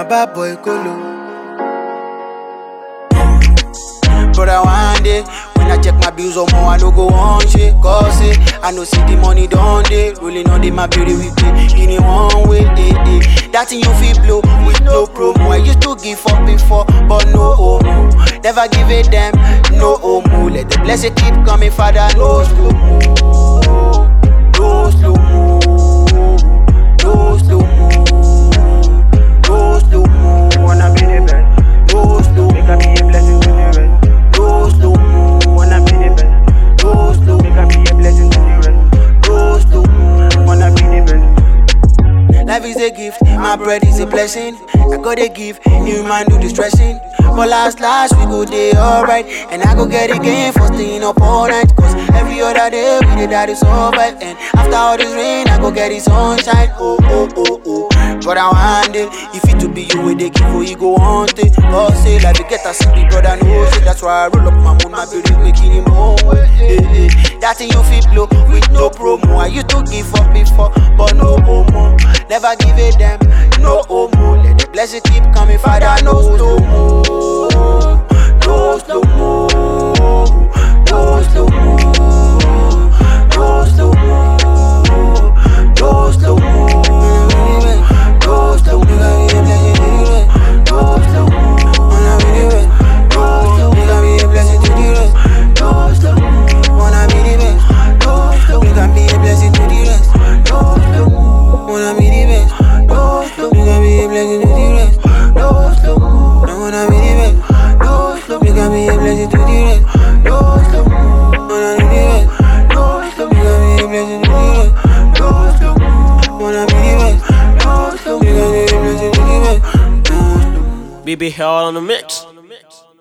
my bad boy Kolo. Brother, one day, when I check my bills or more, I no go on shit. Cause I no see the money done day. Rolling on the my beauty with me, in one way, That thing you feel blow with no promo. I used to give up before, but no homo. Never give a damn, no homo. Let the blessing keep coming, Father, no slow mo. No slow mo. No slow mo. No slow mo. Wanna be the best. No slow mo. Make a be a blessing to the rest. No slow mo. Wanna be the best. No slow mo. Make a be a blessing to the rest. No slow mo. Wanna be the best. Life is a gift, my bread is a blessing. I gotta give, new man do the stressing. But last we go day alright. And I go get it again for staying up all night. Cause every other day we did that to survive. And after all this rain, I go get it sunshine. Oh. But I want it, if it to be you with the give for you go on it. God say like you get a sick brother no shit. That's why I roll up my moon, my building making him home. That thing you feel blow with no promo. I used to give up before, but no homo. Never give a damn, no homo. Let the blessing keep coming, Father, no slow mo. No slow mo. No slow mo. No slow mo. No slow mo. No slow mo. No slow mo. Wanna be the best. No slow mo. Can be a blessing to the rest. No slow mo. Wanna be the best. No slow mo. Can be a blessing to the rest. No slow mo. Wanna be the best. No slow mo. Can be a blessing to the rest. No slow mo. I wanna be the best. No slow mo. Can be a blessing to the rest. No slow mo. Wanna be the best. No slow mo. Can be a blessing to the rest. No slow mo. Wanna be the best. No slow mo. Can be a blessing to the rest. BB Hell on the mix.